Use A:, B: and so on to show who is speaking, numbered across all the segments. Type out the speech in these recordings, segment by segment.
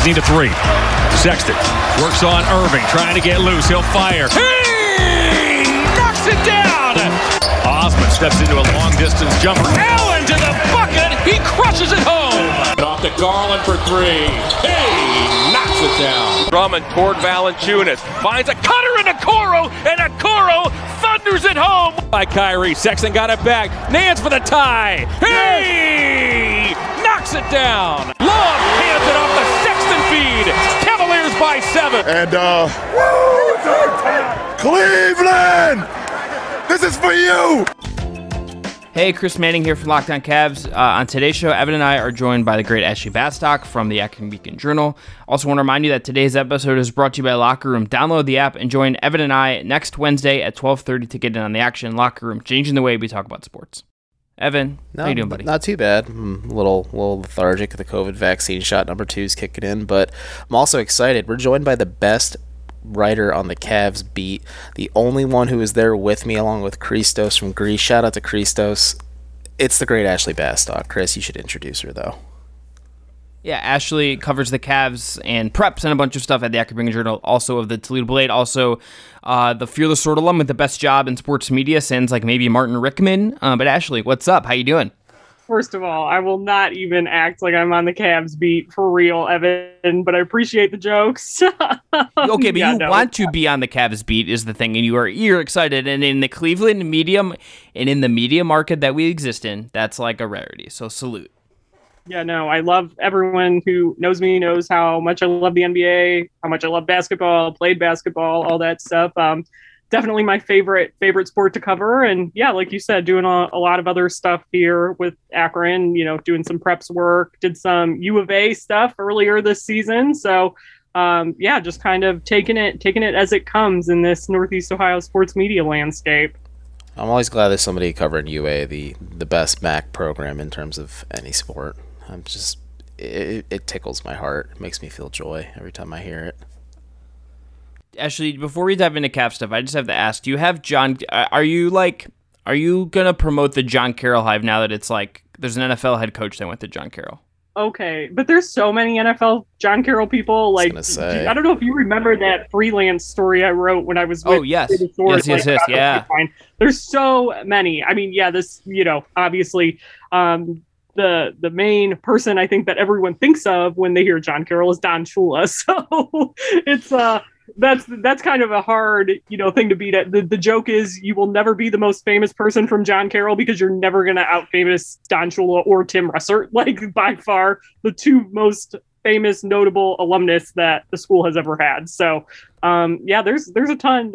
A: need a three. Sexton works on Irving, trying to get loose. He'll fire. He knocks it down. Osman steps into a long-distance jumper. Allen to the bucket. He crushes it home.
B: Off to Garland for three. Hey, knocks it down.
A: Drummond toward Valanciunas. Finds a cutter in Okoro, and Okoro thunders it home. By Kyrie. Sexton got it back. Nance for the tie. Hey! Knocks it down. Love hands it off the Sexton feed. Cavaliers by 7.
C: And, Cleveland! This is for you!
D: Hey, Chris Manning here from Locked On Cavs. On today's show, Evan and I are joined by the great Ashley Bastock from the Akron Beacon Journal. Also want to remind you that today's episode is brought to you by Locker Room. Download the app and join Evan and I next Wednesday at 12:30 to get in on the action. Locker Room, changing the way we talk about sports. Evan, how you doing, buddy?
E: Not too bad. I'm a little lethargic. The COVID vaccine shot number 2 is kicking in, but I'm also excited. We're joined by the best writer on the Cavs beat, the only one who is there with me along with Christos from Greece. Shout out to Christos. It's the great Ashley Bastock. Chris, you should introduce her though.
D: Yeah, Ashley covers the Cavs and preps and a bunch of stuff at the Akron Beacon Journal, also of the Toledo Blade, also the Fearless Sword alum with the best job in sports media since like maybe Martin Rickman. But Ashley, what's up? How you doing?
F: First of all, I will not even act like I'm on the Cavs beat for real, Evan, but I appreciate the jokes.
D: Okay, but you want to be on the Cavs beat is the thing, and you're excited. And in the Cleveland medium and in the media market that we exist in, that's like a rarity. So salute.
F: Yeah, no, I love everyone who knows me, knows how much I love the NBA, how much I love basketball, played basketball, all that stuff. Definitely my favorite sport to cover. And yeah, like you said, doing a lot of other stuff here with Akron, doing some preps work, did some U of A stuff earlier this season. So yeah, just kind of taking it as it comes in this Northeast Ohio sports media landscape.
E: I'm always glad there's somebody covering UA, the best MAC program in terms of any sport. It tickles my heart. It makes me feel joy every time I hear it.
D: Ashley, before we dive into Cav stuff, I just have to ask, do you have John, are you going to promote the John Carroll hive now that it's like, there's an NFL head coach that went to John Carroll?
F: Okay, but there's so many NFL John Carroll people. Like, I don't know if you remember that freelance story I wrote when I was with
D: yes,
F: yeah. There's so many. I mean, yeah, this, obviously, the main person I think that everyone thinks of when they hear John Carroll is Don Shula. So it's that's kind of a hard, thing to beat at. The joke is you will never be the most famous person from John Carroll because you're never going to out-famous Don Shula or Tim Russert, like by far the two most famous, notable alumnus that the school has ever had. So, yeah, there's a ton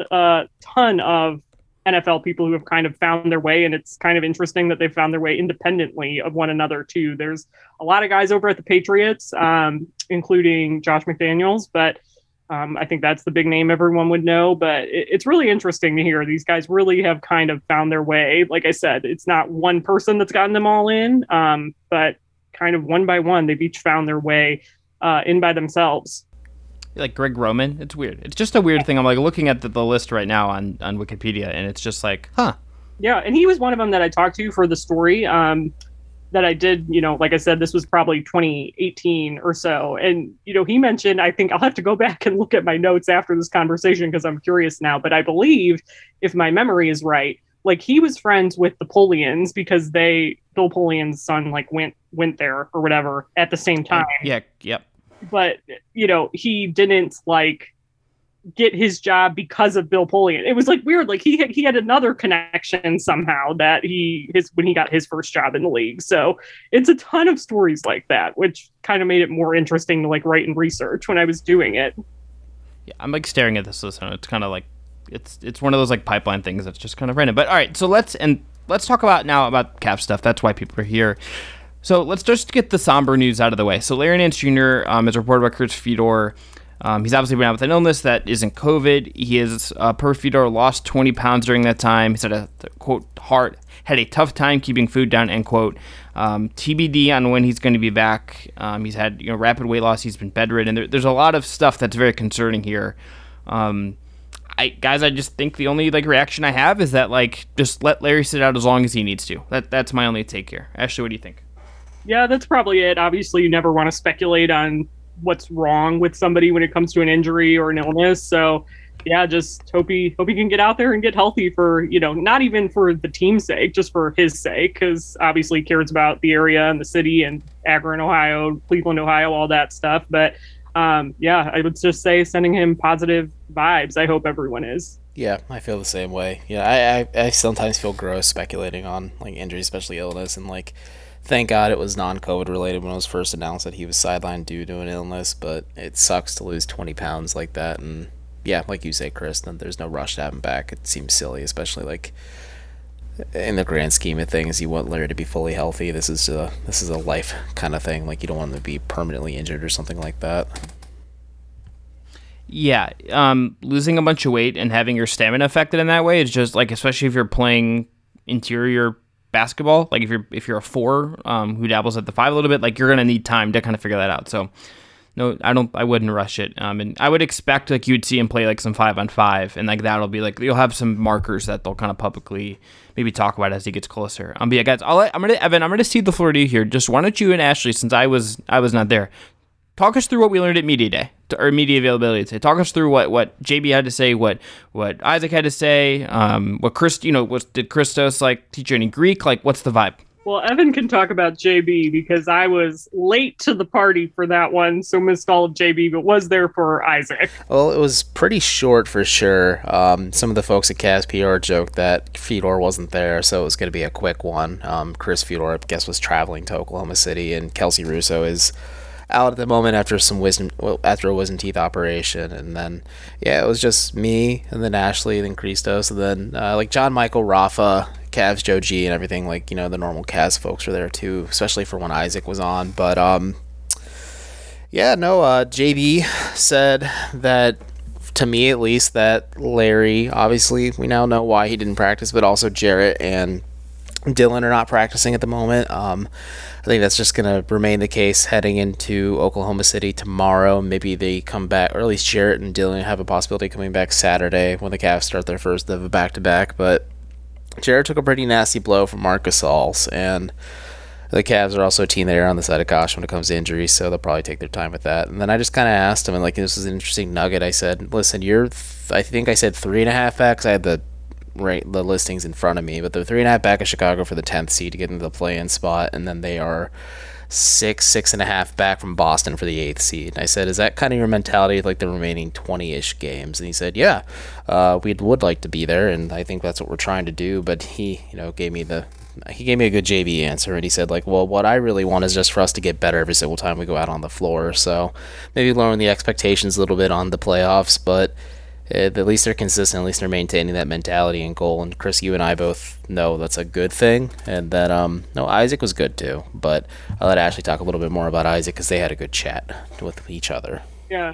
F: of NFL people who have kind of found their way, and it's kind of interesting that they've found their way independently of one another too. There's a lot of guys over at the Patriots, including Josh McDaniels, but I think that's the big name everyone would know, but it's really interesting to hear these guys really have kind of found their way. Like I said, it's not one person that's gotten them all in, but kind of one by one, they've each found their way in by themselves.
D: Like Greg Roman, it's weird. It's just a weird thing. I'm like looking at the list right now on Wikipedia, and it's just like, huh.
F: Yeah, and he was one of them that I talked to for the story. That I did, like I said, this was probably 2018 or so. And, he mentioned, I think I'll have to go back and look at my notes after this conversation because I'm curious now. But I believe, if my memory is right, like he was friends with the Polians because Bill Polian's son like went there or whatever at the same time.
D: Yeah, yep.
F: But, he didn't like get his job because of Bill Polian. It was like weird. Like he had another connection somehow that when he got his first job in the league. So it's a ton of stories like that, which kind of made it more interesting to like write and research when I was doing it.
D: Yeah, I'm like staring at this list and it's kind of like it's one of those like pipeline things that's just kind of random. But all right, so let's talk about Cav stuff. That's why people are here. So let's just get the somber news out of the way. So Larry Nance Jr. Is reported by Kurt Fedor. He's obviously been out with an illness that isn't COVID. He is, per Fedor, lost 20 pounds during that time. He's had a, quote, had a tough time keeping food down, end quote. TBD on when he's going to be back. He's had rapid weight loss. He's been bedridden. There's a lot of stuff that's very concerning here. I just think the only reaction I have is that just let Larry sit out as long as he needs to. That's my only take here. Ashley, what do you think?
F: Yeah, that's probably it. Obviously, you never want to speculate on what's wrong with somebody when it comes to an injury or an illness. So yeah, just hope he can get out there and get healthy for, not even for the team's sake, just for his sake, because obviously he cares about the area and the city and Akron, Ohio, Cleveland, Ohio, all that stuff. But yeah, I would just say sending him positive vibes. I hope everyone is.
E: Yeah, I feel the same way. Yeah, I sometimes feel gross speculating on like injuries, especially illness, and like thank God it was non-COVID related when it was first announced that he was sidelined due to an illness, but it sucks to lose 20 pounds like that. And yeah, like you say, Chris, then there's no rush to have him back. It seems silly, especially like in the grand scheme of things. You want Larry to be fully healthy. This is a life kind of thing. Like you don't want him to be permanently injured or something like that.
D: Yeah, losing a bunch of weight and having your stamina affected in that way is just like, especially if you're playing interior basketball, like if you're a 4 who dabbles at the 5 a little bit, like you're gonna need time to kind of figure that out. So no, I wouldn't rush it. And I would expect like you'd see him play like some 5-on-5, and like that'll be like you'll have some markers that they'll kind of publicly maybe talk about as he gets closer. But yeah, guys, I'm gonna cede the floor to you here. Just why don't you and Ashley, since I was not there, talk us through what we learned at Media Day, or Media Availability Day. Talk us through what JB had to say, what Isaac had to say, what Chris, did Christos like teach you any Greek? Like, what's the vibe?
F: Well, Evan can talk about JB because I was late to the party for that one, so missed all of JB, but was there for Isaac.
E: Well, it was pretty short for sure. Some of the folks at Cavs PR joked that Fedor wasn't there, so it was going to be a quick one. Chris Fedor, I guess, was traveling to Oklahoma City, and Kelsey Russo is out at the moment after a wisdom teeth operation. And then yeah, it was just me, and then Ashley, then Christos, and then like John Michael, Rafa, Cavs, Joe G, and everything, like the normal Cavs folks were there too, especially for when Isaac was on. But JB said that, to me at least, that Larry, obviously we now know why he didn't practice, but also Jarrett and Dylan are not practicing at the moment. I think that's just going to remain the case heading into Oklahoma City tomorrow. Maybe they come back, or at least Jarrett and Dylan have a possibility of coming back Saturday when the Cavs start their first of a back-to-back. But Jarrett took a pretty nasty blow from Marc Gasol's, and the Cavs are also a team that are on the side of caution when it comes to injuries, so they'll probably take their time with that. And then I just kind of asked him, and like this was an interesting nugget. I said, listen, I think I said 3.5x. I had the listings in front of me, but they're 3.5 back of Chicago for the 10th seed to get into the play-in spot, and then they are 6.5 back from Boston for the 8th seed. And I said, is that kind of your mentality of like the remaining 20-ish games? And he said, yeah, we would like to be there, and I think that's what we're trying to do. But he gave me a good JV answer, and he said, like, well, what I really want is just for us to get better every single time we go out on the floor. So maybe lowering the expectations a little bit on the playoffs, but at least they're consistent. At least they're maintaining that mentality and goal. And Chris, you and I both know that's a good thing. And that Isaac was good too. But I'll let Ashley talk a little bit more about Isaac because they had a good chat with each other.
F: Yeah.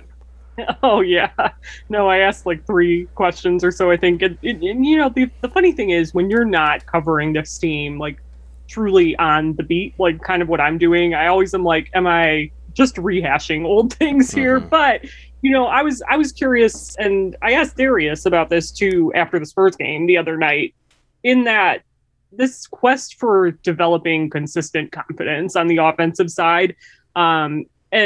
F: Oh yeah. No, I asked like 3 questions or so, I think. And the funny thing is, when you're not covering this team like truly on the beat, like kind of what I'm doing, I always am like, am I just rehashing old things here? Mm-hmm. But I was curious, and I asked Darius about this too after the Spurs game the other night, in that this quest for developing consistent confidence on the offensive side. And,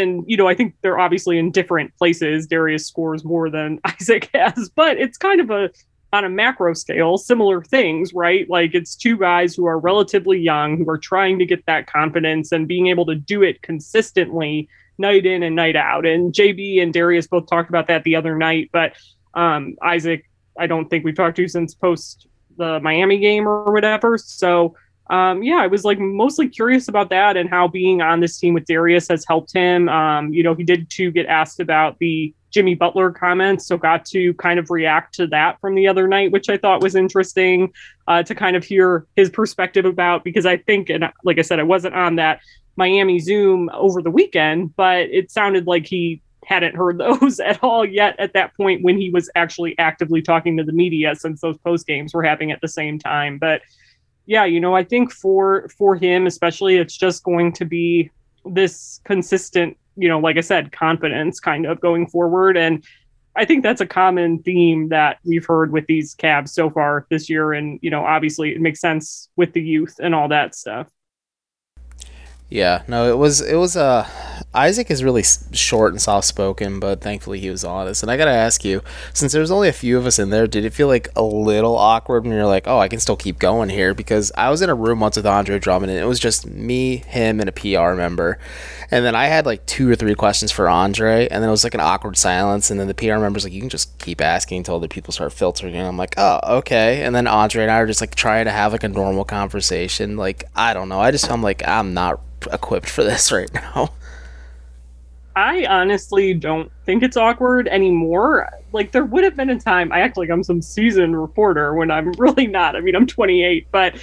F: I think they're obviously in different places. Darius scores more than Isaac has, but it's kind of on a macro scale, similar things, right? Like it's 2 guys who are relatively young, who are trying to get that confidence and being able to do it consistently night in and night out. And JB and Darius both talked about that the other night, but Isaac, I don't think we've talked to since post the Miami game or whatever. So I was like mostly curious about that and how being on this team with Darius has helped him. He did too get asked about the Jimmy Butler comments, so got to kind of react to that from the other night, which I thought was interesting to kind of hear his perspective about, because I think, and like I said, I wasn't on that Miami Zoom over the weekend, but it sounded like he hadn't heard those at all yet at that point when he was actually actively talking to the media, since those post games were happening at the same time. But yeah, I think for him especially, it's just going to be this consistent, like I said, confidence kind of going forward. And I think that's a common theme that we've heard with these Cavs so far this year. And, obviously it makes sense with the youth and all that stuff.
E: Yeah, no, it was Isaac is really short and soft-spoken, but thankfully he was honest. And I gotta ask you, since there's only a few of us in there, did it feel like a little awkward when you're like, oh, I can still keep going here? Because I was in a room once with Andre Drummond, and it was just me, him, and a PR member. And then I had like 2 or 3 questions for Andre, and then it was like an awkward silence, and then the PR member's like, you can just keep asking until the people start filtering. And I'm like, oh, okay. And then Andre and I are just like trying to have like a normal conversation. Like, I don't know. I'm like, I'm not equipped for this right now.
F: I honestly don't think it's awkward anymore. Like, there would have been a time, I act like I'm some seasoned reporter when I'm really not. I mean, I'm 28, but,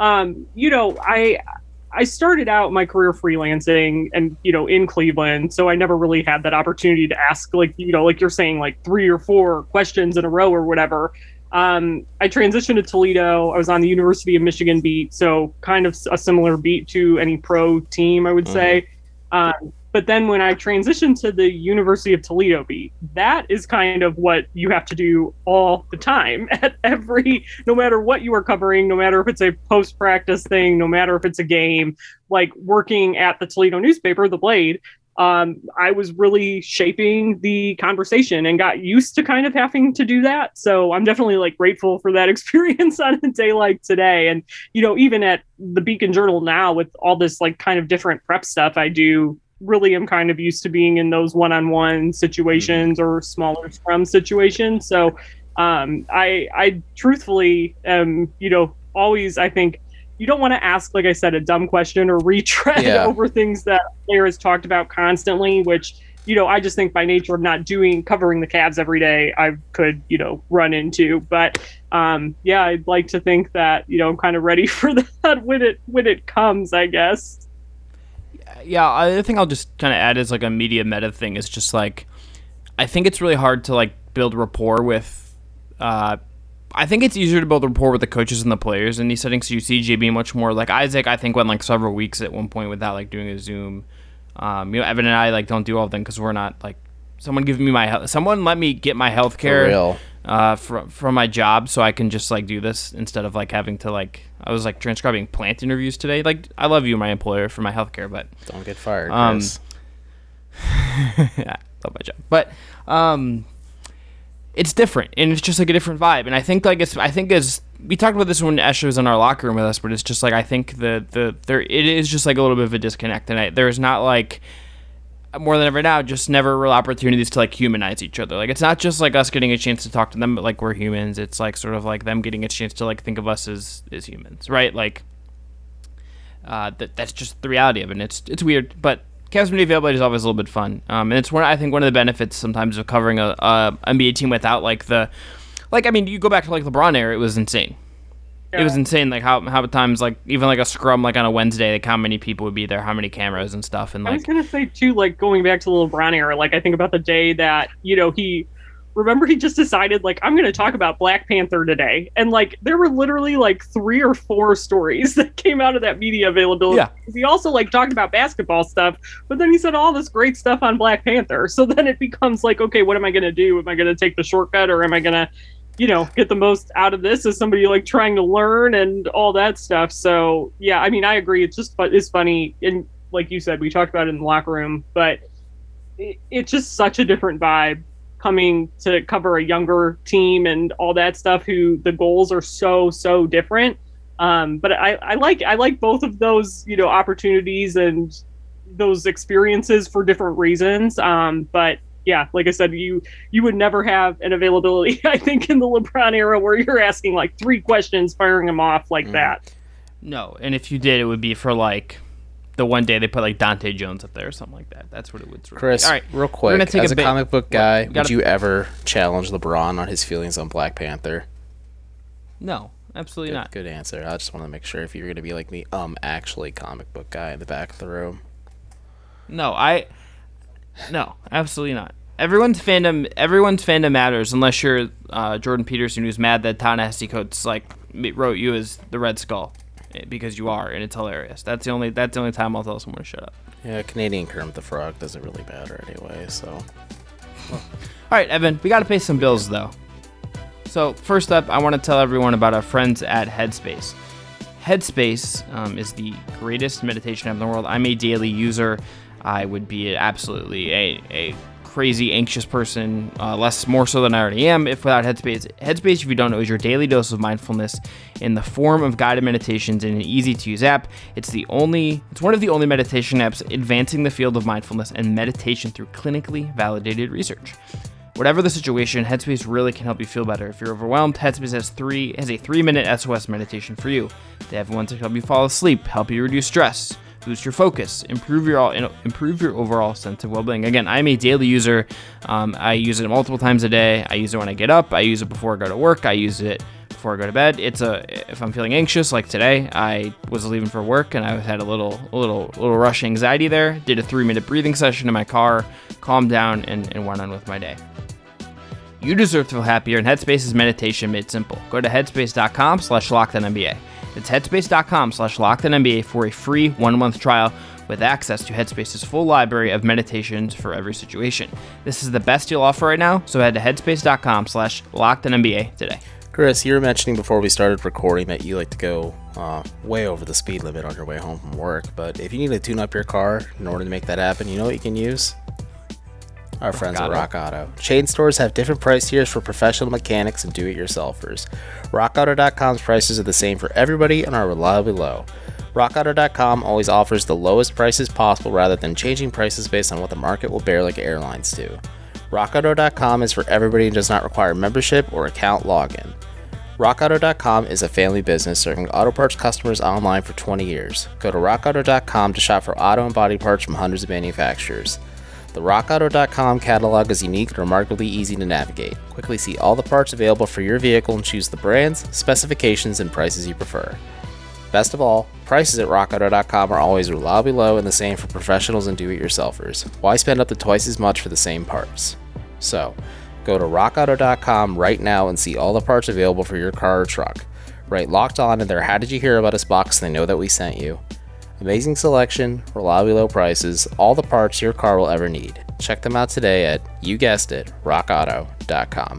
F: I started out my career freelancing and, in Cleveland. So I never really had that opportunity to ask, like you're saying, like 3 or 4 questions in a row or whatever. I transitioned to Toledo. I was on the University of Michigan beat. So kind of a similar beat to any pro team, I would say. But then when I transitioned to the University of Toledo beat, that is kind of what you have to do all the time at no matter what you are covering, no matter if it's a post-practice thing, no matter if it's a game, like working at the Toledo newspaper, The Blade, I was really shaping the conversation and got used to kind of having to do that. So I'm definitely like grateful for that experience on a day like today. And, even at the Beacon Journal now with all this like kind of different prep stuff I do, really am kind of used to being in those one-on-one situations or smaller scrum situations. So I truthfully always, I think you don't want to ask, like I said, a dumb question or retread over things that player has talked about constantly, which, I just think by nature of not covering the Cavs every day, I could, run into. But I'd like to think that, I'm kind of ready for that when it comes, I guess.
D: Yeah, I think I'll just kind of add as like a media meta thing is just like, I think it's really hard to like build rapport with, I think it's easier to build rapport with the coaches and the players in these settings. So you see JB much more like Isaac, I think went like several weeks at one point without like doing a Zoom. Evan and I like don't do all of them because we're not like, someone let me get my healthcare from my job so I can just like do this instead of like having to like, I was like transcribing plant interviews today. Like, I love you, my employer, for my healthcare, but
E: don't get fired, Chris.
D: Yeah, love my job, but it's different and it's just like a different vibe. And I think as we talked about this when Escher was in our locker room with us, but it's just like I think it is just like a little bit of a disconnect, and there's not like, more than ever now, just never real opportunities to like humanize each other. Like, it's not just like us getting a chance to talk to them, but like we're humans. It's like sort of like them getting a chance to like think of us as humans, right? Like, that's just the reality of it. And it's weird, but Cavs media availability is always a little bit fun. And it's I think one of the benefits sometimes of covering a NBA team without like you go back to like LeBron era, it was insane. Yeah. It was insane, like how times like even like a scrum like on a Wednesday, like how many people would be there, how many cameras and stuff. And like,
F: I was gonna say too, like going back to the LeBron era, like I think about the day that he just decided like I'm gonna talk about Black Panther today, and like there were literally like 3 or 4 stories that came out of that media availability. Yeah. He also like talked about basketball stuff, but then he said all this great stuff on Black Panther. So then it becomes like, okay, what am I gonna do? Am I gonna take the shortcut, or am I gonna get the most out of this as somebody like trying to learn and all that stuff. So yeah, I mean, I agree. It's funny. And like you said, we talked about it in the locker room, but it's just such a different vibe coming to cover a younger team and all that stuff, who the goals are so different. But I like both of those, opportunities and those experiences for different reasons. But yeah, like I said, you would never have an availability, I think, in the LeBron era where you're asking like 3 questions, firing them off like that.
D: No, and if you did, it would be for like the one day they put like Dante Jones up there or something like that. That's what it would.
E: Chris, all right, real quick, as a comic book guy, would you ever challenge LeBron on his feelings on Black Panther?
D: No, absolutely not.
E: Good answer. I just want to make sure if you were going to be like the actually comic book guy in the back of the room.
D: No, absolutely not. Everyone's fandom matters unless you're Jordan Peterson, who's mad that Ta-Nehisi Coates like wrote you as the Red Skull, because you are, and it's hilarious. That's the only time I'll tell someone to shut up.
E: Yeah, Canadian Kermit the Frog doesn't really matter anyway. So,
D: all right, Evan, we got to pay some bills though. So first up, I want to tell everyone about our friends at Headspace. Headspace is the greatest meditation app in the world. I'm a daily user. I would be absolutely a crazy anxious person, more so than I already am if without Headspace. Headspace, if you don't know, is your daily dose of mindfulness in the form of guided meditations in an easy-to-use app. It's one of the only meditation apps advancing the field of mindfulness and meditation through clinically validated research. Whatever the situation, Headspace really can help you feel better. If you're overwhelmed, Headspace has a 3-minute SOS meditation for you. They have ones that help you fall asleep, help you reduce stress, boost your focus, improve your overall sense of well-being. Again, I'm a daily user. I use it multiple times a day. I use it when I get up. I use it before I go to work. I use it before I go to bed. If I'm feeling anxious, like today, I was leaving for work and I had a little rush anxiety there. Did a 3-minute breathing session in my car, calmed down, and went on with my day. You deserve to feel happier, and Headspace's meditation made simple. Go to headspace.com/LockedOnNBA. It's headspace.com/LockedOnNBA for a free 1-month trial with access to Headspace's full library of meditations for every situation. This is the best deal offer right now, so head to headspace.com/LockedOnNBA today.
E: Chris, you were mentioning before we started recording that you like to go way over the speed limit on your way home from work, but if you need to tune up your car in order to make that happen, you know what you can use? Our friends at Rock Auto. Chain stores have different price tiers for professional mechanics and do-it-yourselfers. RockAuto.com's prices are the same for everybody and are reliably low. RockAuto.com always offers the lowest prices possible rather than changing prices based on what the market will bear like airlines do. RockAuto.com is for everybody and does not require membership or account login. RockAuto.com is a family business serving auto parts customers online for 20 years. Go to RockAuto.com to shop for auto and body parts from hundreds of manufacturers. The RockAuto.com catalog is unique and remarkably easy to navigate. Quickly see all the parts available for your vehicle and choose the brands, specifications, and prices you prefer. Best of all, prices at RockAuto.com are always reliably low and the same for professionals and do-it-yourselfers. Why spend up to twice as much for the same parts? So, go to RockAuto.com right now and see all the parts available for your car or truck. Write Locked On in their How Did You Hear About Us box so they know that we sent you. Amazing selection, reliably low prices, all the parts your car will ever need. Check them out today at, you guessed it, rockauto.com.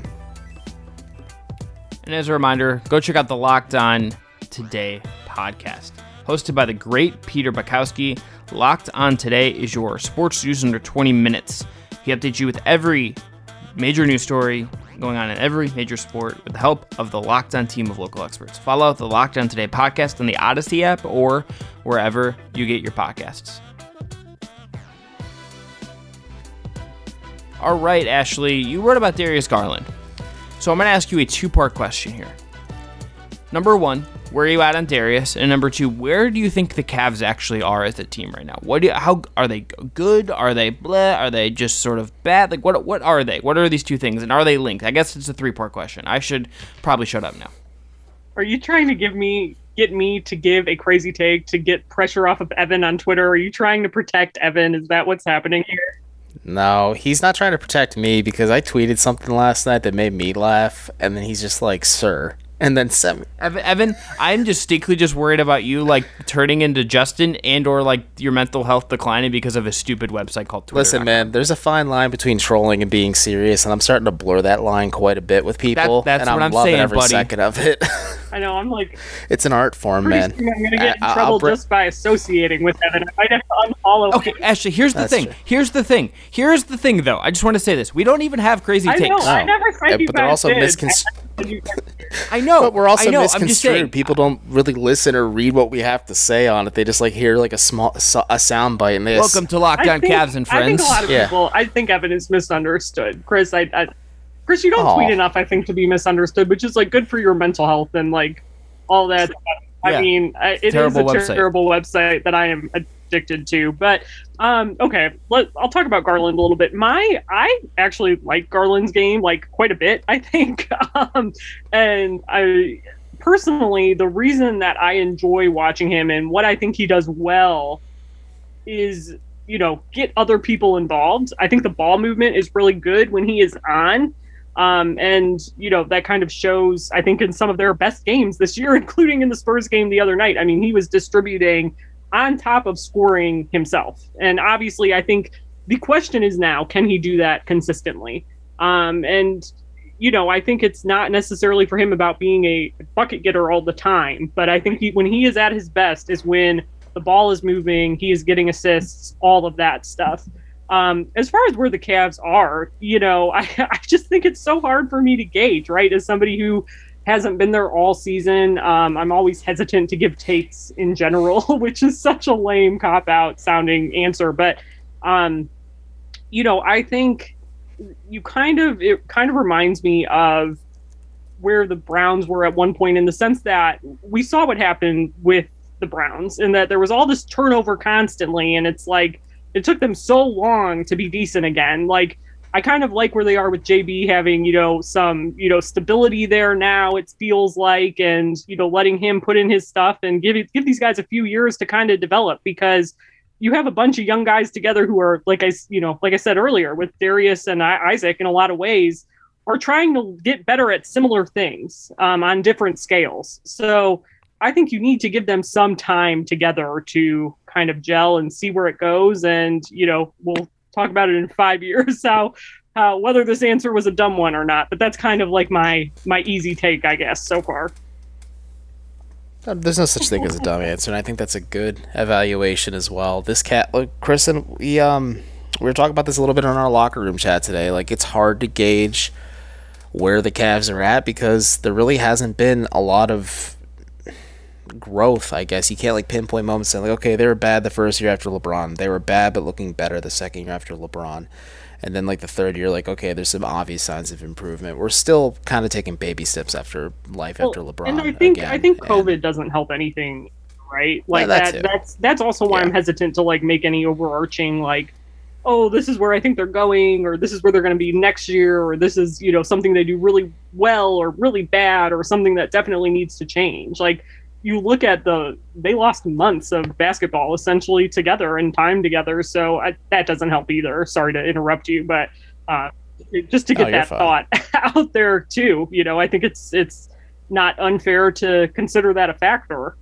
D: And as a reminder, go check out the Locked On Today podcast. Hosted by the great Peter Bukowski, Locked On Today is your sports news under 20 minutes. He updates you with every major news story going on in every major sport with the help of the Locked On team of local experts. Follow the Locked On Today podcast on the Odyssey app or wherever you get your podcasts. All right, Ashley, you wrote about Darius Garland. So I'm going to ask you a 2-part question here. Number 1, where are you at on Darius? And number 2, where do you think the Cavs actually are as a team right now? How are they good? Are they bleh? Are they just sort of bad? Like what are they? What are these two things? And are they linked? I guess it's a 3-part question. I should probably shut up now.
F: Are you trying to get me to give a crazy take to get pressure off of Evan on Twitter? Are you trying to protect Evan? Is that what's happening here?
E: No, he's not trying to protect me because I tweeted something last night that made me laugh, and then he's just like, sir. And then
D: Evan, I'm distinctly just worried about you like turning into Justin and or like your mental health declining because of a stupid website called Twitter.
E: Listen, man, there's a fine line between trolling and being serious, and I'm starting to blur that line quite a bit with people.
D: That's
E: and
D: what I'm
E: loving
D: saying,
E: every
D: buddy.
E: second of it.
F: I know, I'm like...
E: It's an art form, man.
F: I'm going to get in trouble just by associating with Evan. I might have to unfollow
D: Okay,
F: him.
D: Ashley, here's the thing.
E: True.
D: Here's the thing, though. I just want to say this. We don't even have crazy takes.
F: I know, I never said you
E: but they're
F: guys
E: also
F: did.
D: I know.
E: But we're also
D: I know, I'm just
E: misconstrued.
D: saying.
E: People don't really listen or read what we have to say on it. They just like hear like a sound bite and this.
D: Welcome to Locked On Cavs and
F: I think
D: Friends.
F: a lot of people, I think Evan is misunderstood. Chris, Chris, you don't tweet enough, I think, to be misunderstood, which is like good for your mental health and like all that stuff.
D: Yeah.
F: I mean, it is a terrible website that I am addicted to. But okay, I'll talk about Garland a little bit. I actually like Garland's game like quite a bit, I think. And I personally, the reason that I enjoy watching him and what I think he does well is, get other people involved. I think the ball movement is really good when he is on. And that kind of shows, I think, in some of their best games this year, including in the Spurs game the other night. I mean, he was distributing on top of scoring himself. And obviously, I think the question is now, can he do that consistently? And I think it's not necessarily for him about being a bucket getter all the time, but I think when he is at his best is when The ball is moving. He is getting assists, all of that stuff. As far as where the Cavs are, I just think it's so hard for me to gauge, right? As somebody who hasn't been there all season, I'm always hesitant to give takes in general, which is such a lame cop-out sounding answer. But, I think it kind of reminds me of where the Browns were at one point, in the sense that we saw what happened with the Browns, and that there was all this turnover constantly, and it's like it took them so long to be decent again. Like, I kind of like where they are with JB having, some, stability there now, it feels like, and, letting him put in his stuff and give these guys a few years to kind of develop, because you have a bunch of young guys together who are, like I said earlier, with Darius and Isaac, in a lot of ways, are trying to get better at similar things on different scales. So I think you need to give them some time together to kind of gel and see where it goes. And, we'll talk about it in 5 years, how whether this answer was a dumb one or not. But that's kind of like my easy take, I guess, so far.
E: There's no such thing as a dumb answer, and I think that's a good evaluation as well. Chris, and we were talking about this a little bit in our locker room chat today. Like, it's hard to gauge where the Cavs are at because there really hasn't been a lot of growth, I guess. You can't pinpoint moments and okay, they were bad the first year after LeBron. They were bad but looking better the second year after LeBron. And then the third year, okay, there's some obvious signs of improvement. We're still kind of taking baby steps after LeBron.
F: And I think COVID doesn't help anything, right? That's also why I'm hesitant to make any overarching oh, this is where I think they're going, or this is where they're going to be next year, or this is, something they do really well or really bad, or something that definitely needs to change. You look at they lost months of basketball essentially together and time together. So that doesn't help either. Sorry to interrupt you, but just to get that thought out there too, I think it's not unfair to consider that a factor.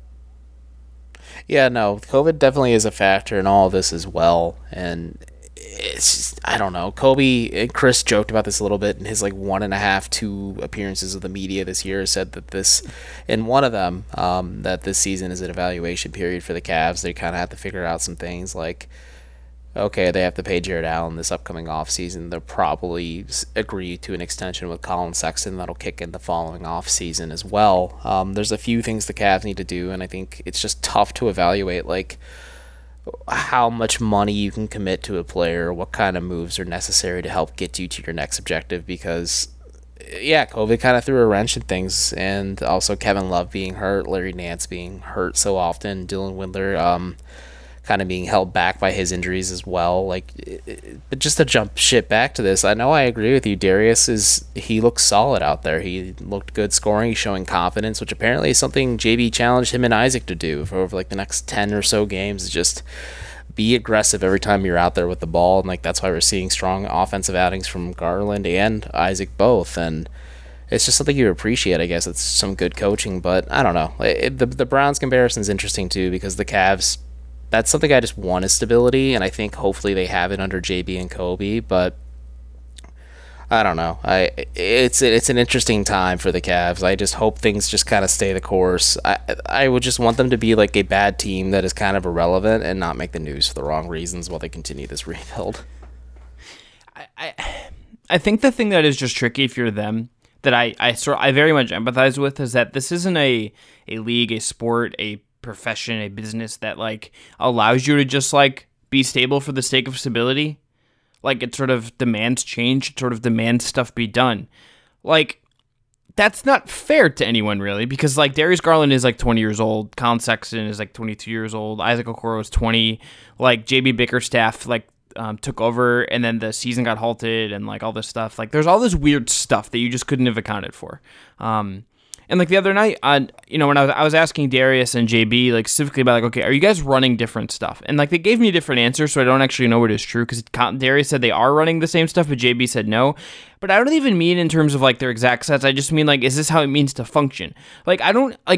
E: Yeah, no, COVID definitely is a factor in all of this as well. And it's just, I don't know. Kobe and Chris joked about this a little bit in his 2 appearances of the media this year, said that in one of them, that this season is an evaluation period for the Cavs. They kind of have to figure out some things okay, they have to pay Jared Allen this upcoming offseason. They'll probably agree to an extension with Colin Sexton that'll kick in the following offseason as well. There's a few things the Cavs need to do, and I think it's just tough to evaluate, how much money you can commit to a player, what kind of moves are necessary to help get you to your next objective, because, yeah, COVID kind of threw a wrench in things, and also Kevin Love being hurt, Larry Nance being hurt so often, Dylan Windler kind of being held back by his injuries as well. But just to jump shit back to this, I know I agree with you. Darius he looks solid out there. He looked good scoring. He's showing confidence, which apparently is something JB challenged him and Isaac to do for over the next 10 or so games. Is just be aggressive every time you're out there with the ball, and that's why we're seeing strong offensive outings from Garland and Isaac both. And it's just something you appreciate, I guess. It's some good coaching, but I don't know. The Browns comparison is interesting too, because the Cavs, that's something I just want is stability, and I think hopefully they have it under JB and Kobe, but I don't know. It's an interesting time for the Cavs. I just hope things just kind of stay the course. I would just want them to be a bad team that is kind of irrelevant and not make the news for the wrong reasons while they continue this rebuild.
D: I think the thing that is just tricky if you're them, that I very much empathize with, is that this isn't a league, a sport, a profession, a business that allows you to just be stable for the sake of stability. It sort of demands change, it sort of demands stuff be done. That's not fair to anyone really, because Darius Garland is 20 years old, Colin Sexton is 22 years old, Isaac Okoro is 20, JB Bickerstaff took over and then the season got halted and all this stuff. There's all this weird stuff that you just couldn't have accounted for. And the other night, when I was asking Darius and JB specifically about okay, are you guys running different stuff? And they gave me different answers, so I don't actually know what is true, because Darius said they are running the same stuff, but JB said no. But I don't even mean in terms of their exact sets. I just mean is this how it means to function? I don't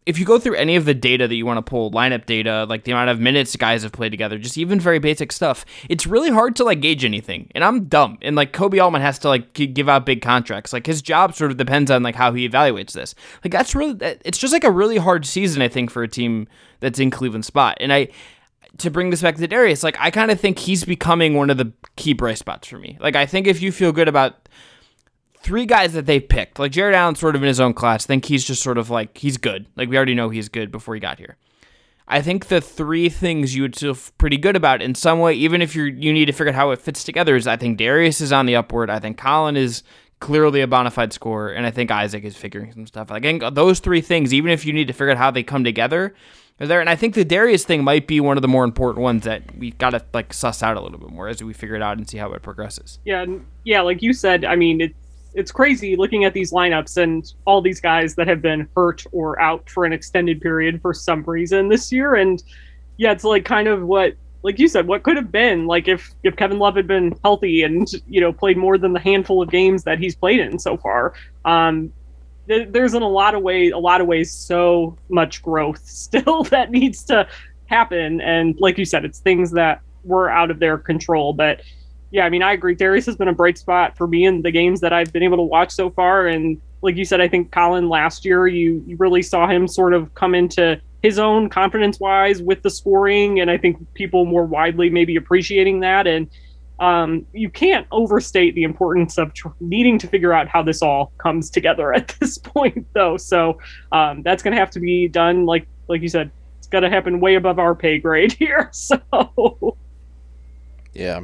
D: if you go through any of the data that you want to pull, lineup data, like the amount of minutes guys have played together, just even very basic stuff, it's really hard to like gauge anything. And I'm dumb. And like Kobe Altman has to like give out big contracts. Like his job sort of depends on like how he evaluates this. Like that's really, it's just like a really hard season, I think, for a team that's in Cleveland's spot. And to bring this back to Darius, like I kind of think he's becoming one of the key bright spots for me. Like I think if you feel good about 3 guys that they've picked, like Jared Allen sort of in his own class, I think he's just sort of like, he's good. Like we already know he's good before he got here. I think the 3 things you would feel pretty good about in some way, even if you need to figure out how it fits together, is I think Darius is on the upward. I think Colin is clearly a bona fide scorer. And I think Isaac is figuring some stuff. Like, I think those 3 things, even if you need to figure out how they come together, are there. And I think the Darius thing might be one of the more important ones that we got to like suss out a little bit more as we figure it out and see how it progresses.
F: Yeah. Like you said, I mean, it's crazy looking at these lineups and all these guys that have been hurt or out for an extended period for some reason this year. And yeah, it's like kind of what, like you said, what could have been like if Kevin Love had been healthy and, played more than the handful of games that he's played in so far. There's in a lot of ways so much growth still that needs to happen. And like you said, it's things that were out of their control. But yeah, I mean, I agree. Darius has been a bright spot for me in the games that I've been able to watch so far. And like you said, I think Colin last year, you really saw him sort of come into his own confidence-wise with the scoring. And I think people more widely maybe appreciating that. And you can't overstate the importance of needing to figure out how this all comes together at this point, though. So that's going to have to be done, like you said, it's got to happen way above our pay grade here. So,
E: yeah.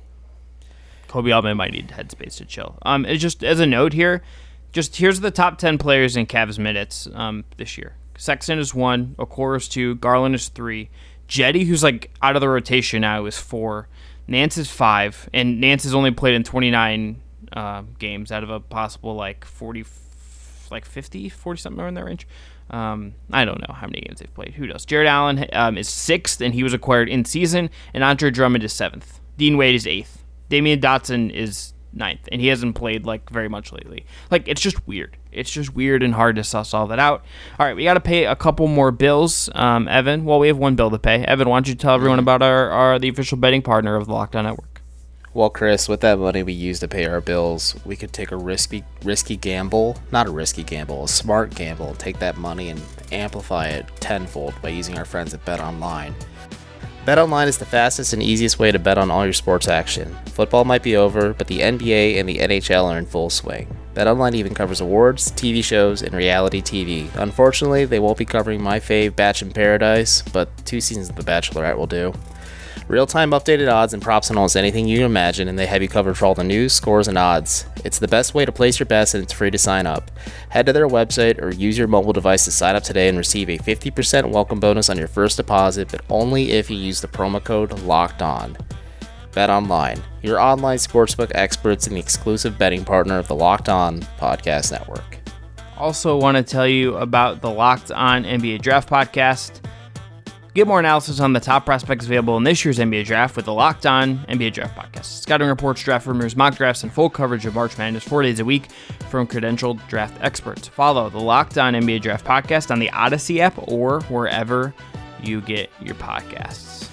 D: Kobe Altman might need headspace to chill. It's just as a note here, just here's the top 10 players in Cavs minutes this year. Sexton is 1, Okoro is 2, Garland is 3, Jetty, who's like out of the rotation now, is 4, Nance is 5, and Nance has only played in 29 games out of a possible like 40, like 50, 40 something in that range. I don't know how many games they've played. Who knows? Jared Allen is 6th, and he was acquired in season, and Andre Drummond is 7th. Dean Wade is 8th. Damian Dotson is 9th, and he hasn't played like very much lately. Like, it's just weird. It's just weird and hard to suss all that out. All right, we got to pay a couple more bills. Evan, well, we have one bill to pay. Evan, why don't you tell everyone about the official betting partner of the Locked On Network?
E: Well, Chris, with that money we use to pay our bills, we could take a risky gamble, not a risky gamble, a smart gamble, and take that money and amplify it tenfold by using our friends at BetOnline. BetOnline is the fastest and easiest way to bet on all your sports action. Football might be over, but the NBA and the NHL are in full swing. BetOnline even covers awards, TV shows, and reality TV. Unfortunately, they won't be covering my fave Batch in Paradise, but 2 seasons of The Bachelorette will do. Real-time updated odds and props on almost anything you can imagine, and they have you covered for all the news, scores, and odds. It's the best way to place your bets, and it's free to sign up. Head to their website or use your mobile device to sign up today and receive a 50% welcome bonus on your first deposit, but only if you use the promo code LOCKEDON. BetOnline, your online sportsbook experts and the exclusive betting partner of the Locked On Podcast Network.
D: Also want to tell you about the Locked On NBA Draft Podcast. Get more analysis on the top prospects available in this year's NBA Draft with the Locked On NBA Draft Podcast. Scouting reports, draft rumors, mock drafts, and full coverage of March Madness 4 days a week from credentialed draft experts. Follow the Locked On NBA Draft Podcast on the Odyssey app or wherever you get your podcasts.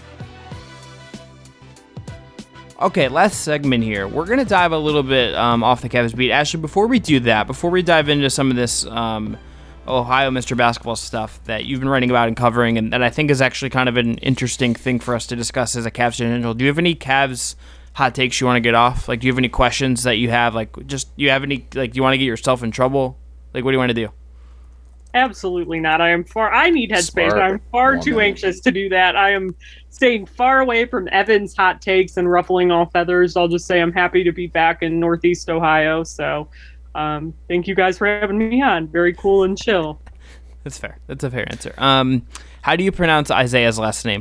D: Okay, last segment here. We're going to dive a little bit off the Cavs beat. Ashley, before we do that, before we dive into some of this Ohio Mr. Basketball stuff that you've been writing about and covering, and that I think is actually kind of an interesting thing for us to discuss as a Cavs general. Do you have any Cavs hot takes you want to get off? Like, do you have any questions that you have? Like, just, do you have any, like, do you want to get yourself in trouble? Like, what do you want to do?
F: Absolutely not. I need headspace. I'm far too anxious to do that. I am staying far away from Evan's hot takes and ruffling all feathers. I'll just say I'm happy to be back in Northeast Ohio. So, thank you guys for having me on. Very cool and chill.
D: That's fair. That's a fair answer. How do you pronounce Isaiah's last name?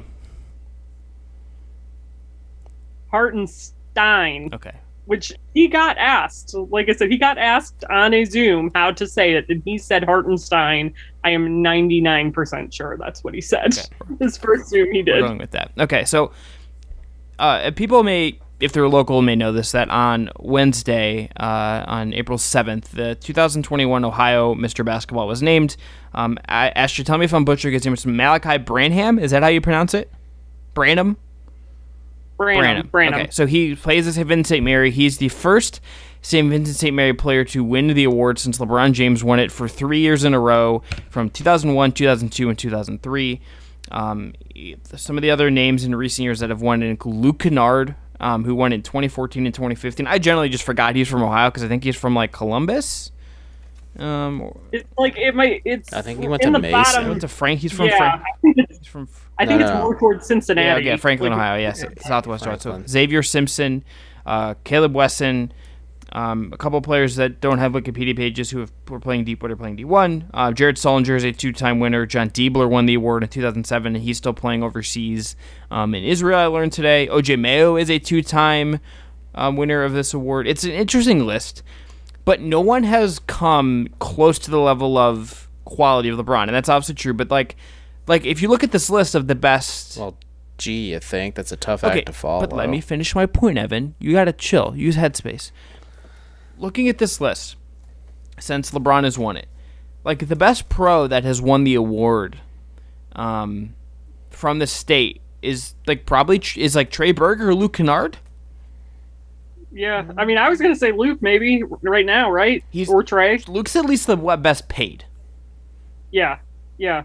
F: Hartenstein.
D: Okay.
F: Which he got asked. Like I said, he got asked on a Zoom how to say it, and he said Hartenstein. I am 99% sure that's what he said. Okay. His first Zoom he did.
D: We're going with that. Okay, so people may, if they're local, may know this, that on Wednesday, on April 7th, the 2021 Ohio Mr. Basketball was named. Asher, tell me if I'm butchering his name. It's Malachi Branham. Is that how you pronounce it? Branham?
F: Branham.
D: Okay, so he plays at St. Vincent St. Mary. He's the first St. Vincent St. Mary player to win the award since LeBron James won it for 3 years in a row from 2001, 2002, and 2003. Some of the other names in recent years that have won include Luke Kennard, who won in 2014 and 2015. I generally just forgot he's from Ohio because I think he's from like Columbus.
F: It's like it's.
E: I think he went to Mason.
D: He went to Frank. He's from
F: Yeah,
D: Frank.
F: I think it's more towards Cincinnati.
D: Yeah, Franklin,
F: Like,
D: Ohio. Yes, Southwest Ohio. So
E: Franklin.
D: Xavier Simpson, Caleb Wesson, a couple of players that don't have Wikipedia pages who were playing Deepwood or playing D1. Jared Sullinger is a two-time winner. John Diebler won the award in 2007, and he's still playing overseas in Israel, I learned today. OJ Mayo is a two-time winner of this award. It's an interesting list, but no one has come close to the level of quality of LeBron, and that's obviously true. But like if you look at this list of the best,
E: Well, gee, you think that's a tough act to follow.
D: but let me finish my point, Evan. You gotta chill. Use headspace. Looking at this list, since LeBron has won it, like the best pro that has won the award, from the state is like probably like Trey Berger or Luke Kennard.
F: Yeah, I mean, I was gonna say Luke maybe right now, right? Or Trey.
D: Luke's at least the best paid.
F: Yeah.
E: Yeah.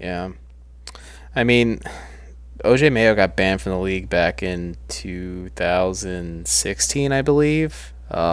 E: I mean, OJ Mayo got banned from the league back in 2016, I believe.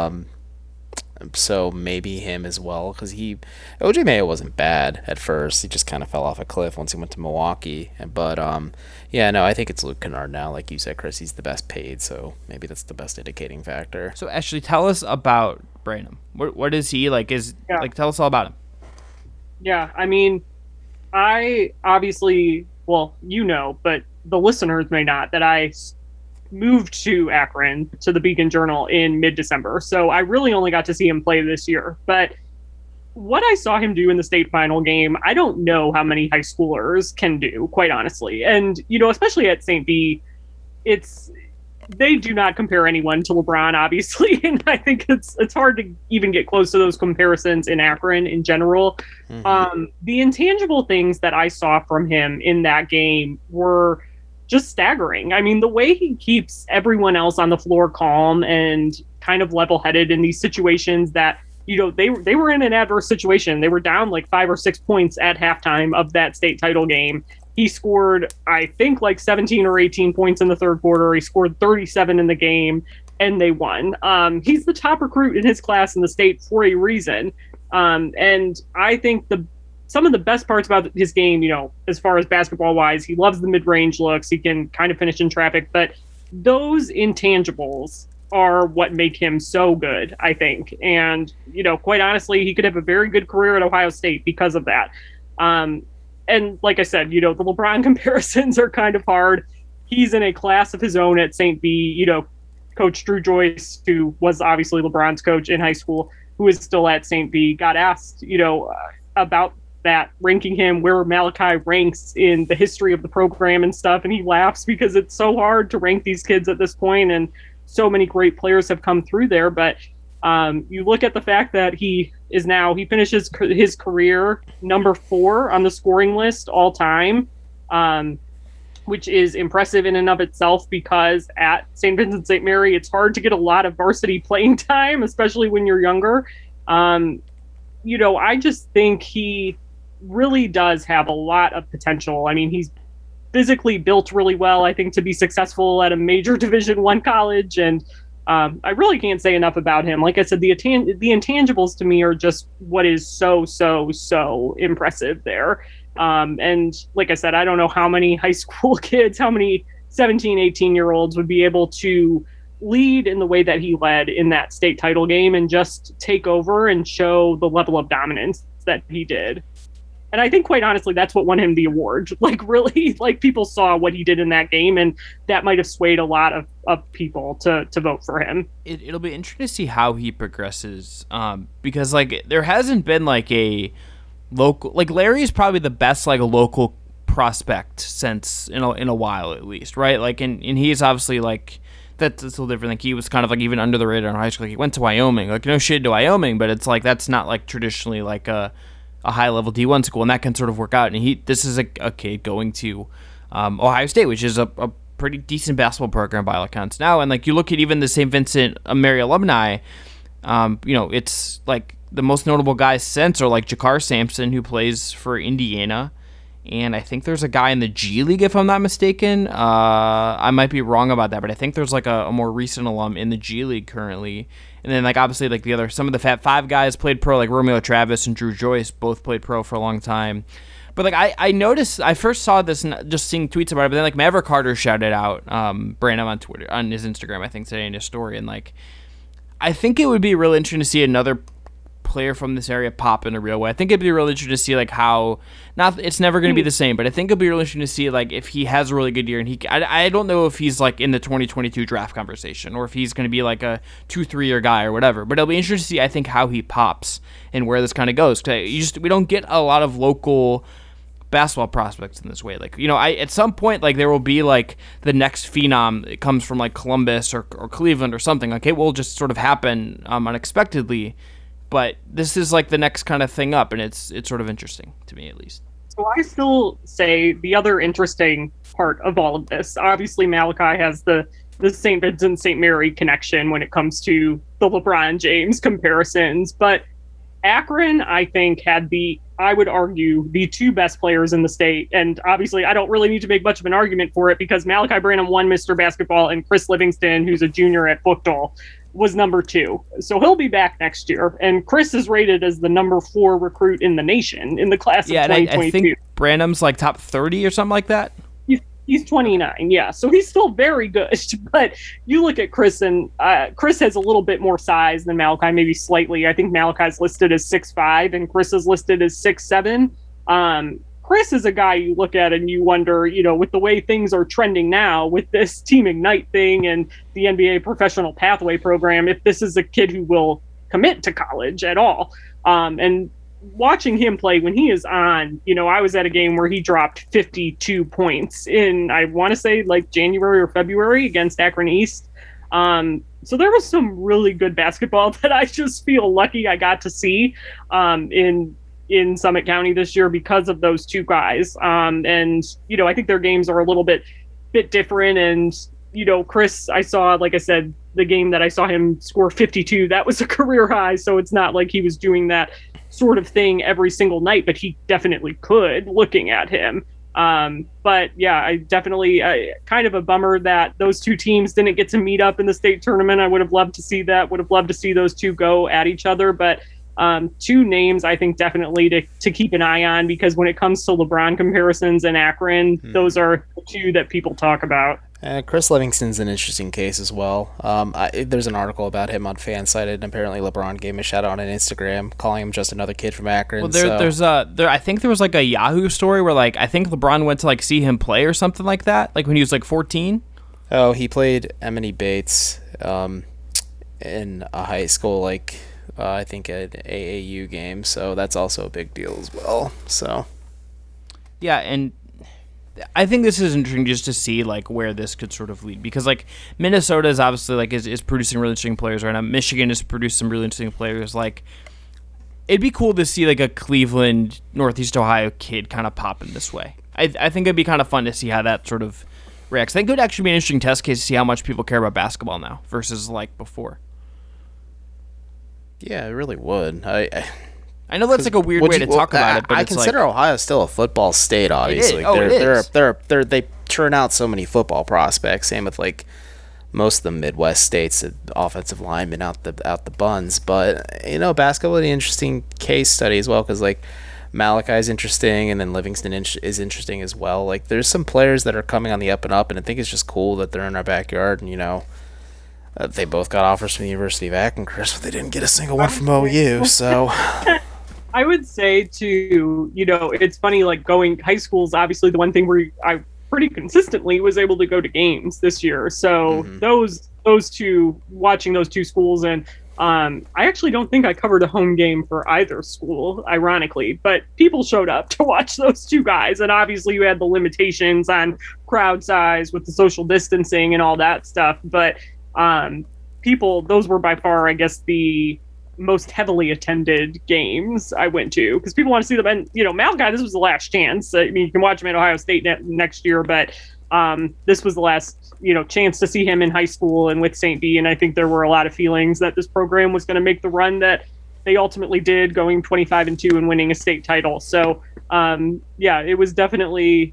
E: So maybe him as well, because OJ Mayo wasn't bad at first. He just kind of fell off a cliff once he went to Milwaukee. But yeah, no, I think it's Luke Kennard now. Like you said, Chris, he's the best paid, so maybe that's the best indicating factor.
D: So Ashley, tell us about Branham. What is he like? Tell us all about him.
F: Yeah, I mean, I obviously, well, but the listeners may not, that I moved to Akron to the Beacon Journal in mid-December. So I really only got to see him play this year. But what I saw him do in the state final game, I don't know how many high schoolers can do, quite honestly. And, especially at St. B, they do not compare anyone to LeBron, obviously. And I think it's hard to even get close to those comparisons in Akron in general. Mm-hmm. The intangible things that I saw from him in that game were just staggering. I mean, the way he keeps everyone else on the floor calm and kind of level-headed in these situations that, they were in an adverse situation. They were down like 5 or 6 points at halftime of that state title game. He scored, I think, like 17 or 18 points in the third quarter. He scored 37 in the game, and they won. He's the top recruit in his class in the state for a reason. And I think some of the best parts about his game, as far as basketball-wise, he loves the mid-range looks. He can kind of finish in traffic. But those intangibles are what make him so good, I think. And, quite honestly, he could have a very good career at Ohio State because of that. And like I said, the LeBron comparisons are kind of hard. He's in a class of his own at St. B. Coach Drew Joyce, who was obviously LeBron's coach in high school, who is still at St. B, got asked, about that, ranking him where Malachi ranks in the history of the program and stuff. And he laughs because it's so hard to rank these kids at this point, and so many great players have come through there. But you look at the fact that he finishes his career number 4 on the scoring list all time, which is impressive in and of itself, because at St. Vincent St. Mary, it's hard to get a lot of varsity playing time, especially when you're younger. I just think he really does have a lot of potential. I mean, he's physically built really well, I think, to be successful at a major Division I college. And I really can't say enough about him. Like I said, the intangibles to me are just what is so, so, so impressive there. And like I said, I don't know how many high school kids, how many 17, 18-year-olds would be able to lead in the way that he led in that state title game and just take over and show the level of dominance that he did. And I think, quite honestly, that's what won him the award. Like, really, like, people saw what he did in that game, and that might have swayed a lot of people to vote for him.
D: It'll be interesting to see how he progresses, because, like, there hasn't been, like, a local... Like, Larry is probably the best, like, local prospect sense in a while, at least, right? Like, and he's obviously like, that's a little different. Like, he was kind of like even under the radar in high school. Like, he went to Wyoming, like, no shit to Wyoming, but it's like that's not like traditionally like a high level D1 school, and that can sort of work out. And this is a kid going to Ohio State, which is a pretty decent basketball program by all accounts now. And like, you look at even the St. Vincent Mary alumni, it's like the most notable guys since are like Jakar Sampson, who plays for Indiana. And I think there's a guy in the G League, if I'm not mistaken. I might be wrong about that, but I think there's like a more recent alum in the G League currently. And then like obviously like some of the Fat Five guys played pro, like Romeo Travis and Drew Joyce both played pro for a long time. But like I noticed, I first saw this just seeing tweets about it, but then like Maverick Carter shouted out Branham on Twitter, on his Instagram, I think today in his story, and like I think it would be really interesting to see another player from this area pop in a real way. I think it'd be really interesting to see like how, not it's never going to be the same, but I think it'd be really interesting to see like if he has a really good year, and I don't know if he's like in the 2022 draft conversation or if he's going to be like a 2-3 year guy or whatever, but it'll be interesting to see I think how he pops and where this kind of goes. We don't get a lot of local basketball prospects in this way. Like, at some point, like there will be like the next phenom. It comes from like Columbus or Cleveland or something. Like it will just sort of happen unexpectedly. But this is like the next kind of thing up, and it's sort of interesting to me, at least.
F: So I still say the other interesting part of all of this, obviously Malachi has the St. Vincent St. Mary connection when it comes to the LeBron James comparisons, but Akron, I think, had I would argue, the two best players in the state. And obviously, I don't really need to make much of an argument for it because Malachi Branham won Mr. Basketball, and Chris Livingston, who's a junior at Buchtel, was number 2. So he'll be back next year. And Chris is rated as the number 4 recruit in the nation in the class of 2022.
D: And I think Branham's like top 30 or something like that.
F: He's 29, yeah. So he's still very good. But you look at Chris, and Chris has a little bit more size than Malachi, maybe slightly. I think Malachi's listed as 6'5", and Chris is listed as 6'7". Chris is a guy you look at and you wonder, with the way things are trending now with this Team Ignite thing and the NBA Professional Pathway Program, if this is a kid who will commit to college at all. And watching him play when he is on, I was at a game where he dropped 52 points in, I want to say like January or February against Akron East. So there was some really good basketball that I just feel lucky I got to see in Summit County this year because of those two guys. And, I think their games are a little bit different. And, Chris, I saw, like I said, the game that I saw him score 52, that was a career high. So it's not like he was doing that sort of thing every single night, but he definitely could looking at him. But yeah, I definitely kind of a bummer that those two teams didn't get to meet up in the state tournament. I would have loved to see that, would have loved to see those two go at each other, but two names I think definitely to keep an eye on, because when it comes to LeBron comparisons and Akron, those are the two that people talk about.
E: Chris Livingston's an interesting case as well. There's an article about him on Fansided, and apparently LeBron gave him a shout out on Instagram, calling him just another kid from Akron.
D: Well, I think there was like a Yahoo story where like I think LeBron went to like see him play or something like that, like when he was like 14.
E: Oh, he played Emily Bates in a high school, like I think an AAU game, so that's also a big deal as well. So
D: yeah, and I think this is interesting just to see like where this could sort of lead, because like Minnesota is obviously like is producing really interesting players right now. Michigan has produced some really interesting players. Like it'd be cool to see like a Cleveland, Northeast Ohio kid kind of pop in this way. I think it'd be kind of fun to see how that sort of reacts. I think it would actually be an interesting test case to see how much people care about basketball now versus like before.
E: Yeah, it really would.
D: I know that's like a weird way to talk about it, but
E: I consider Ohio still a football state. Obviously, they churn out so many football prospects. Same with like most of the Midwest states, offensive linemen out the buns. But basketball is an interesting case study as well, because like Malachi is interesting, and then Livingston is interesting as well. Like there's some players that are coming on the up and up, and I think it's just cool that they're in our backyard. And they both got offers from the University of Akron, Chris, but they didn't get a single one from OU. So.
F: I would say too, it's funny, like going high school is obviously the one thing where I pretty consistently was able to go to games this year. So those two, watching those two schools and I actually don't think I covered a home game for either school, ironically, but people showed up to watch those two guys. And obviously you had the limitations on crowd size with the social distancing and all that stuff. But those were by far, I guess, the most heavily attended games I went to because people want to see them. And, Malachi, this was the last chance. I mean, you can watch him at Ohio State next year, but this was the last, chance to see him in high school and with St. B. And I think there were a lot of feelings that this program was going to make the run that they ultimately did, going 25-2 and winning a state title. So, it was definitely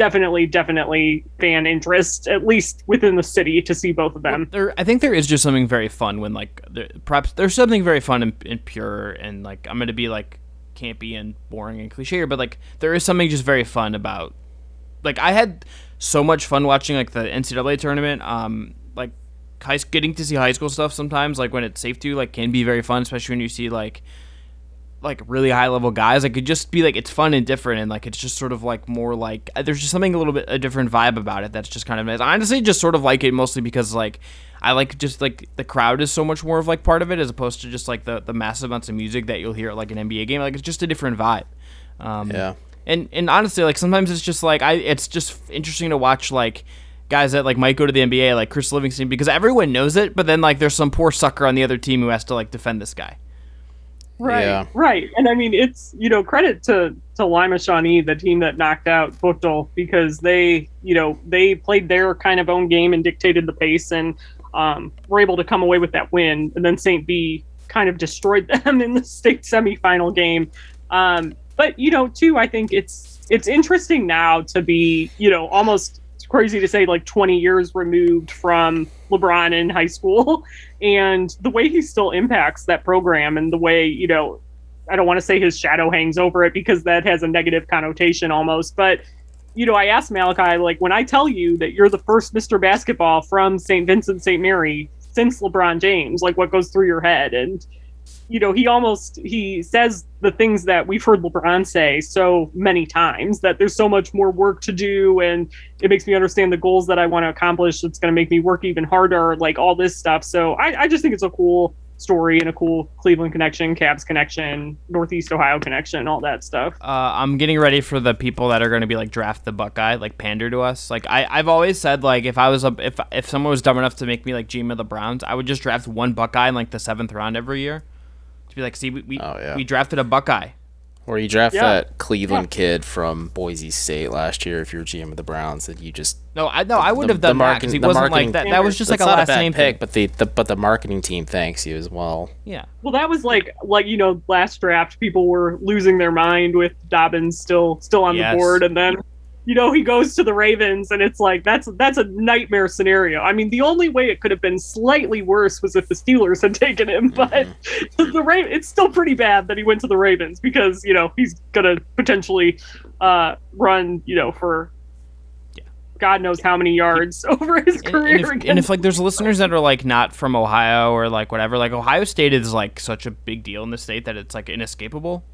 F: fan interest, at least within the city, to see both of them.
D: I think there is just something very fun when, like, perhaps there's something very fun and pure, and, like, I'm going to be, like, campy and boring and cliche here, but, like, there is something just very fun about, like, I had so much fun watching, like, the NCAA tournament, like, getting to see high school stuff sometimes, like, when it's safe to, like, can be very fun, especially when you see, like really high level guys. Like, it just be like, it's fun and different, and like it's just sort of like more like there's just something a different vibe about it that's just kind of nice. I honestly just sort of like it mostly because like I like just like the crowd is so much more of like part of it as opposed to just like the massive amounts of music that you'll hear at like an NBA game. Like, it's just a different vibe. And honestly, like, sometimes it's just like it's just interesting to watch like guys that like might go to the NBA, like Chris Livingston, because everyone knows it, but then like there's some poor sucker on the other team who has to like defend this guy.
F: Right. And I mean, it's, credit to Lima Shawnee, the team that knocked out Buchtel, because they played their kind of own game and dictated the pace and were able to come away with that win. And then St. B kind of destroyed them in the state semifinal game. But, too, I think it's interesting now to be, almost, it's crazy to say, like 20 years removed from LeBron in high school, and the way he still impacts that program, and the way, I don't want to say his shadow hangs over it because that has a negative connotation almost, but I asked Malachi, like, when I tell you that you're the first Mr. Basketball from St. Vincent St. Mary since LeBron James, like, what goes through your head? And he says the things that we've heard LeBron say so many times, that there's so much more work to do, and it makes me understand the goals that I want to accomplish. It's going to make me work even harder, like all this stuff. So I just think it's a cool story and a cool Cleveland connection, Cavs connection, Northeast Ohio connection, all that stuff.
D: I'm getting ready for the people that are going to be like draft the Buckeye, like pander to us. Like I've always said, like if someone was dumb enough to make me like GM of the Browns, I would just draft one Buckeye in like the 7th round every year. To be like, see, we drafted a Buckeye.
E: Or you draft that Cleveland kid from Boise State last year if you're GM of the Browns, and you just
D: I would have done that because he wasn't like that. That was just like a last name
E: pick, but the marketing team thanks you as well.
D: Yeah.
F: Well, that was like last draft people were losing their mind with Dobbins still on the board, and then he goes to the Ravens, and it's like that's a nightmare scenario. I mean, the only way it could have been slightly worse was if the Steelers had taken him, but it's still pretty bad that he went to the Ravens because he's gonna potentially run for God knows how many yards over his career.
D: And if like there's listeners that are like not from Ohio or like whatever, like Ohio State is like such a big deal in the state that it's like inescapable.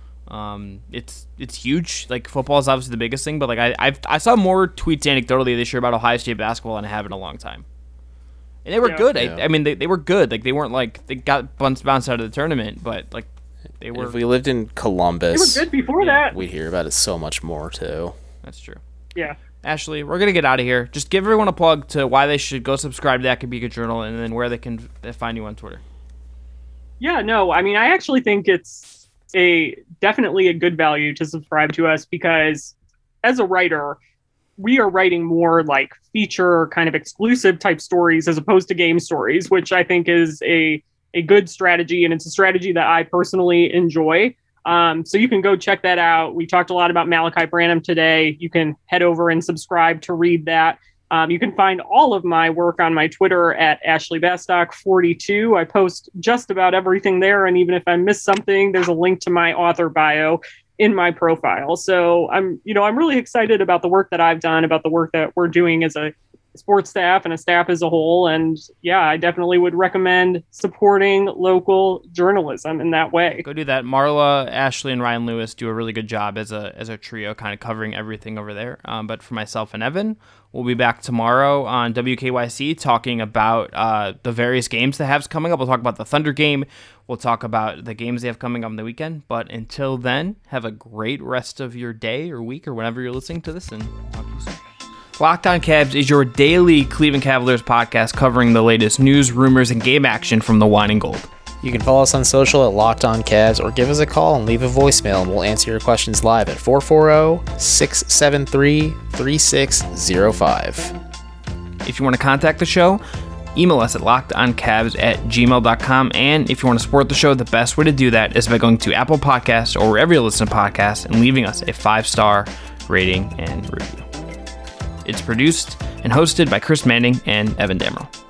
D: It's huge. Like, football is obviously the biggest thing, but like I saw more tweets anecdotally this year about Ohio State basketball than I have in a long time, and they were good. I mean, they were good. Like, they weren't like they got bounced out of the tournament, but like they were.
E: If we lived in Columbus,
F: they were good before that.
E: We'd hear about it so much more too.
D: That's true.
F: Yeah.
D: Ashley, we're gonna get out of here. Just give everyone a plug to why they should go subscribe to That Could Be a Good Journal, and then where they can find you on Twitter.
F: Yeah, no, I mean, I actually think it's definitely a good value to subscribe to us because as a writer, we are writing more like feature kind of exclusive type stories as opposed to game stories, which I think is a good strategy. And it's a strategy that I personally enjoy. So you can go check that out. We talked a lot about Malachi Branham today. You can head over and subscribe to read that. You can find all of my work on my Twitter at Ashley Bastock 42. I post just about everything there. And even if I miss something, there's a link to my author bio in my profile. So I'm really excited about the work that I've done, about the work that we're doing as a sports staff and a staff as a whole. And yeah, I definitely would recommend supporting local journalism in that way.
D: Go do that. Marla, Ashley, and Ryan Lewis do a really good job as a trio, kind of covering everything over there. But for myself and Evan, we'll be back tomorrow on WKYC talking about the various games the Habs coming up. We'll talk about the Thunder game. We'll talk about the games they have coming up on the weekend. But until then, have a great rest of your day or week or whenever you're listening to this, and talk to you soon. Locked On Cavs is your daily Cleveland Cavaliers podcast covering the latest news, rumors, and game action from the Wine and Gold.
E: You can follow us on social at Locked On Cavs or give us a call and leave a voicemail, and we'll answer your questions live at 440-673-3605.
D: If you want to contact the show, email us at lockedoncavs@gmail.com. And if you want to support the show, the best way to do that is by going to Apple Podcasts or wherever you listen to podcasts and leaving us a 5-star rating and review. It's produced and hosted by Chris Manning and Evan Damrow.